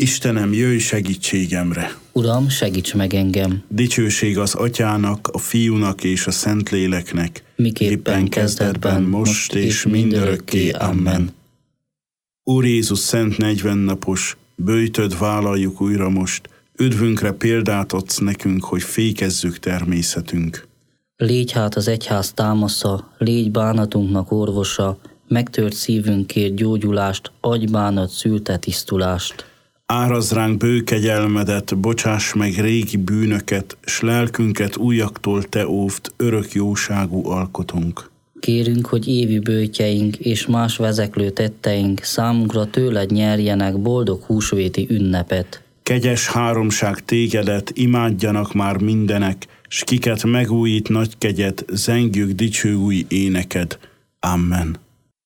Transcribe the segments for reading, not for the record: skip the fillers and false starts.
Istenem, jöjj segítségemre! Uram, segíts meg engem! Dicsőség az Atyának, a Fiúnak és a Szentléleknek, miképpen kezdetben, most és mindörökké. Amen. Úr Jézus szent 40 napos, böjtöd vállaljuk újra most, üdvünkre példát adsz nekünk, hogy fékezzük természetünk. Légy hát az egyház támasza, légy bánatunknak orvosa, megtört szívünkért gyógyulást, adj bánat szülte tisztulást. Árazd ránk bő kegyelmedet, bocsáss meg régi bűnöket, s lelkünket újaktól te óvd, örök jóságú alkotunk. Kérünk, hogy évi böjtjeink és más vezeklő tetteink számunkra tőled nyerjenek boldog húsvéti ünnepet. Kegyes háromság tégedet, imádjanak már mindenek, s kiket megújít nagy kegyed, zengjük dicső új éneked. Amen.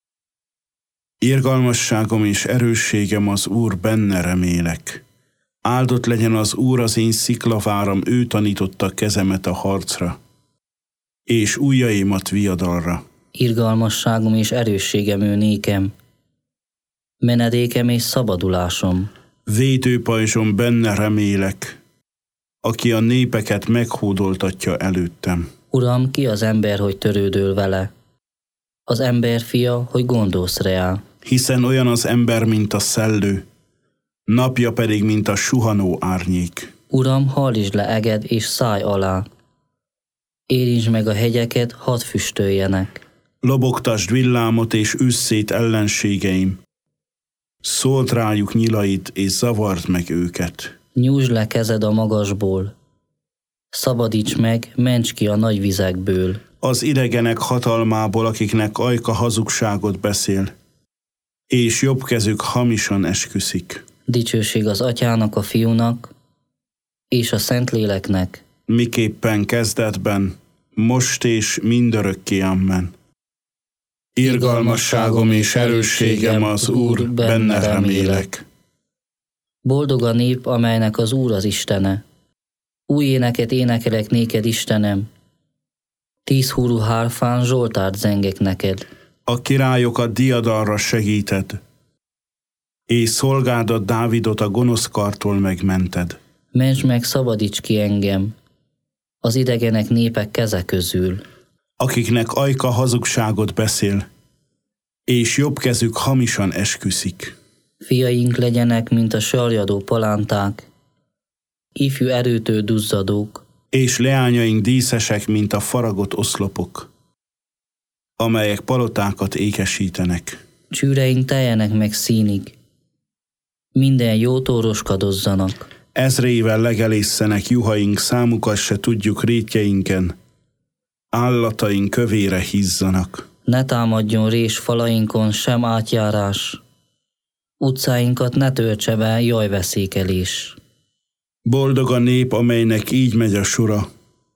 Irgalmasságom és erősségem az Úr, benne remélek. Áldott legyen az Úr, az én sziklaváram, ő tanította kezemet a harcra, és ujjaimat viadalra. Irgalmasságom és erősségem ő nékem, menedékem és szabadulásom. Védőpajzsom, benne remélek, aki a népeket meghódoltatja előttem. Uram, ki az ember, hogy törődöl vele? Az ember fia, hogy gondolsz rá. Hiszen olyan az ember, mint a szellő, napja pedig, mint a suhanó árnyék. Uram, hajtsd le eged és szállj alá. Érintsd meg a hegyeket, hadd füstöljenek. Lobogtasd villámot és üssz szét ellenségeim. Szóld rájuk nyilait és zavard meg őket. Nyújtsd le kezed a magasból. Szabadíts meg, ments ki a nagy vizekből. Az idegenek hatalmából, akiknek ajka hazugságot beszél, és jobb kezük hamisan esküszik. Dicsőség az Atyának, a Fiúnak és a Szentléleknek, miképpen kezdetben, most és mindörökké. Amen. Irgalmasságom és erősségem az Úr, benne remélek. Boldog a nép, amelynek az Úr az Istene. Új éneket énekelek néked, Istenem. 10 húrú hárfán zsoltárt zengek neked. A királyokat diadalra segíted, és szolgádat Dávidot a gonosz kartól megmented. Mentsd meg, szabadíts ki engem az idegenek népek keze közül. Akiknek ajka hazugságot beszél, és jobb kezük hamisan esküszik. Fiaink legyenek, mint a sarjadó palánták, ifjú erőtől duzzadók, és leányaink díszesek, mint a faragott oszlopok, amelyek palotákat ékesítenek. Csűreink teljenek meg színig, minden jótól roskadozzanak. Ezrével legelészenek juhaink, számukat se tudjuk rétjeinken, állataink kövére hízzanak. Ne támadjon rés falainkon sem átjárás, utcáinkat ne töltse be jajveszékelés. Boldog a nép, amelynek így megy a sora,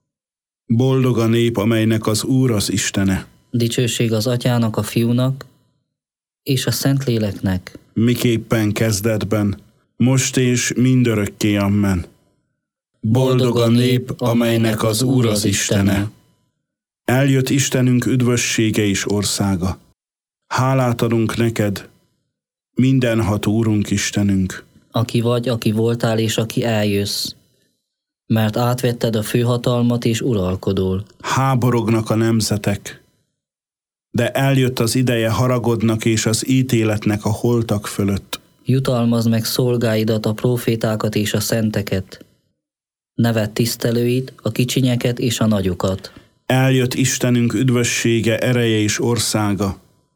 boldog a nép, amelynek az Úr az Istene. Dicsőség az Atyának, a Fiúnak és a Szentléleknek, miképpen kezdetben, most és mindörökké. Amen. Boldog a nép, amelynek az Úr az Istene. Eljött Istenünk üdvössége és országa. Hálát adunk neked, mindenható Úrunk Istenünk. Aki vagy, aki voltál és aki eljössz, mert átvetted a főhatalmat és uralkodol. Háborognak a nemzetek, de eljött az ideje haragodnak és az ítéletnek a holtak fölött. Jutalmazd meg szolgáidat, a prófétákat és a szenteket. Nevedd tisztelőit, a kicsinyeket és a nagyokat. Eljött Istenünk üdvössége, ereje és országa,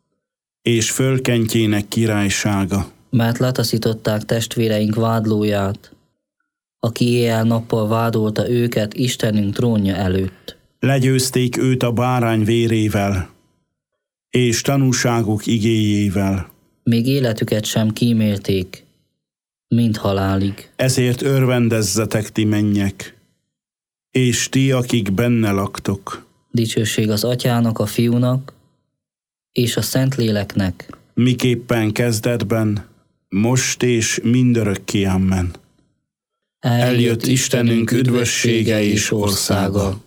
és fölkentjének királysága. Mert letaszították testvéreink vádlóját, aki éjjel-nappal vádolta őket Istenünk trónja előtt. Legyőzték őt a bárány vérével, és tanúságuk igéjével. Még életüket sem kímélték, mint halálig. Ezért örvendezzetek, ti mennyek, és ti, akik benne laktok. Dicsőség az Atyának, a Fiúnak és a Szentléleknek, miképpen kezdetben, most és mindörökké. Amen. Eljött Istenünk üdvössége és országa.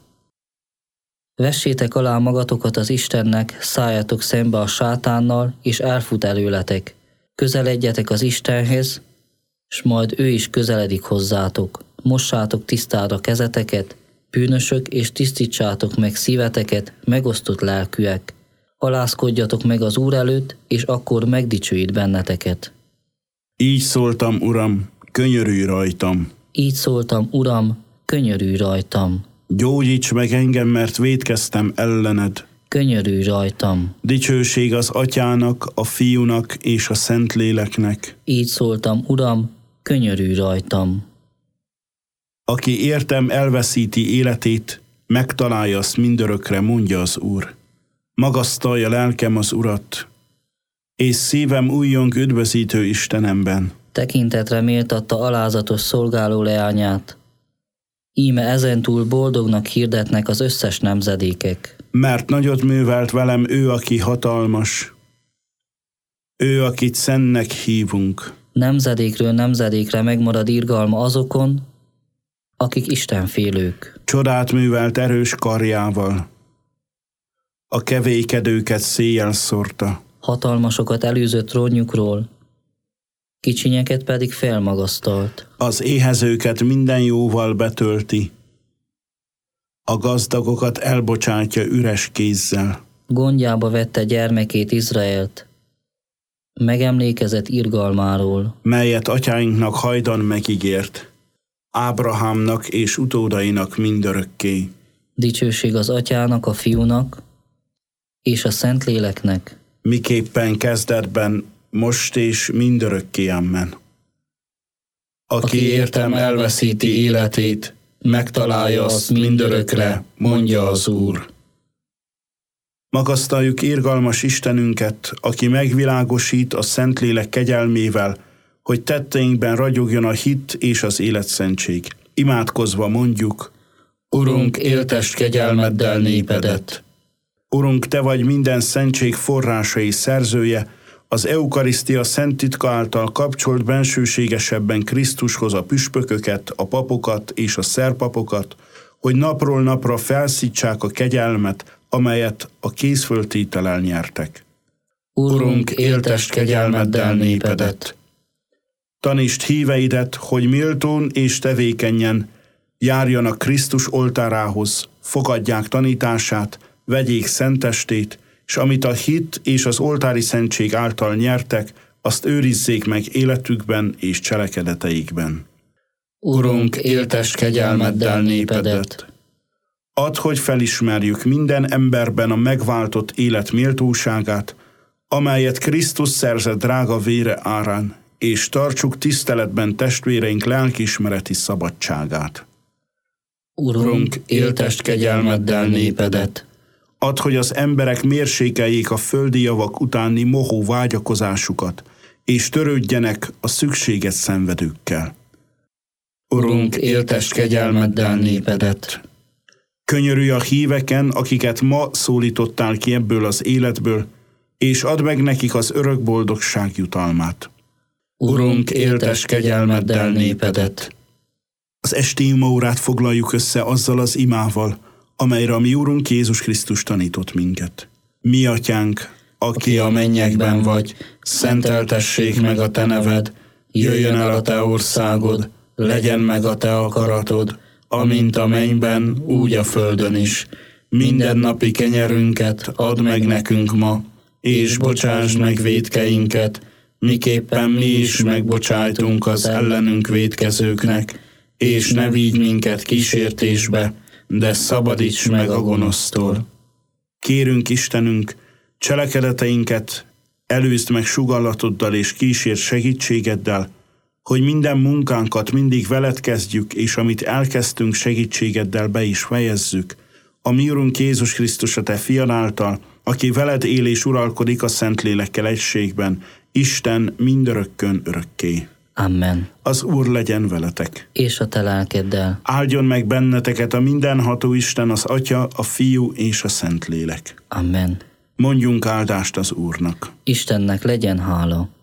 Vessétek alá magatokat az Istennek, szálljatok szembe a sátánnal, és elfut előletek. Közeledjetek az Istenhez, s majd ő is közeledik hozzátok. Mossátok tisztára kezeteket, bűnösök, és tisztítsátok meg szíveteket, megosztott lelkűek. Alázkodjatok meg az Úr előtt, és akkor megdicsőít benneteket. Így szóltam, Uram, könyörülj rajtam. Így szóltam, Uram, könyörülj rajtam. Gyógyíts meg engem, mert vétkeztem ellened. Könyörülj rajtam. Dicsőség az Atyának, a Fiúnak és a Szentléleknek. Így szóltam, Uram, könyörülj rajtam. Aki értem elveszíti életét, megtalálja azt mindörökre, mondja az Úr. Magasztalja lelkem az Urat, és szívem újjong üdvözítő Istenemben. Tekintetre méltatta alázatos szolgáló leányát. Íme ezentúl boldognak hirdetnek az összes nemzedékek. Mert nagyot művelt velem ő, aki hatalmas, ő, akit szentnek hívunk. Nemzedékről nemzedékre megmarad irgalma azokon, akik istenfélők. Csodát művelt erős karjával, a kevékedőket széjjel szórta. Hatalmasokat elűzött trónjukról, kicsinyeket pedig felmagasztalt. Az éhezőket minden jóval betölti, a gazdagokat elbocsátja üres kézzel. Gondjába vette gyermekét, Izraelt, megemlékezett irgalmáról, melyet atyáinknak hajdan megígért, Ábrahámnak és utódainak mindörökké. Dicsőség az Atyának, a Fiúnak és a Szentléleknek, miképpen kezdetben, most és mindörökké, amen. Aki értem elveszíti életét, megtalálja azt mindörökre, mondja az Úr. Magasztaljuk irgalmas Istenünket, aki megvilágosít a Szentlélek kegyelmével, hogy tetteinkben ragyogjon a hit és az életszentség. Imádkozva mondjuk: Urunk, éltest kegyelmeddel népedet. Urunk, Te vagy minden szentség forrása és szerzője, az eukarisztia szent titka által kapcsolt bensőségesebben Krisztushoz a püspököket, a papokat és a szerpapokat, hogy napról napra felszítsák a kegyelmet, amelyet a kézföltétellel nyertek. Urunk, éltest kegyelmeddel népedet. Tanítsd híveidet, hogy méltón és tevékenyen járjanak Krisztus oltárához, fogadják tanítását, vegyék szentestét, és amit a hit és az oltári szentség által nyertek, azt őrizzék meg életükben és cselekedeteikben. Urunk, éltest kegyelmeddel népedet. Add, hogy felismerjük minden emberben a megváltott élet méltóságát, amelyet Krisztus szerzett drága vére árán, és tartsuk tiszteletben testvéreink lelkiismereti szabadságát. Urunk, éltest kegyelmeddel népedet. Add, hogy az emberek mérsékeljék a földi javak utáni mohó vágyakozásukat, és törődjenek a szükséget szenvedőkkel. Urunk, éltest kegyelmeddel népedet. Könyörülj a híveken, akiket ma szólítottál ki ebből az életből, és add meg nekik az örök boldogság jutalmát. Urunk, éltest kegyelmeddel népedet. Az esti imaórát foglaljuk össze azzal az imával, amelyre a mi Úrunk Jézus Krisztus tanított minket. Mi Atyánk, aki a mennyekben vagy, szenteltessék meg a Te neved, jöjjön el a Te országod, legyen meg a Te akaratod, amint a mennyben, úgy a földön is. Mindennapi kenyerünket add meg nekünk ma, és bocsásd meg vétkeinket, miképpen mi is megbocsájtunk az ellenünk vétkezőknek, és ne vigy minket kísértésbe, de szabadíts meg a gonosztól. Kérünk, Istenünk, cselekedeteinket előzd meg sugallatoddal és kísérd segítségeddel, hogy minden munkánkat mindig veled kezdjük, és amit elkezdtünk segítségeddel be is fejezzük. A mi Urunk Jézus Krisztus a Te fiad által, aki veled él és uralkodik a Szentlélekkel egységben, Isten mindörökkön örökké. Amen. Az Úr legyen veletek. És a te lelkeddel. Áldjon meg benneteket a mindenható Isten, az Atya, a Fiú és a Szentlélek. Amen. Mondjunk áldást az Úrnak. Istennek legyen hála.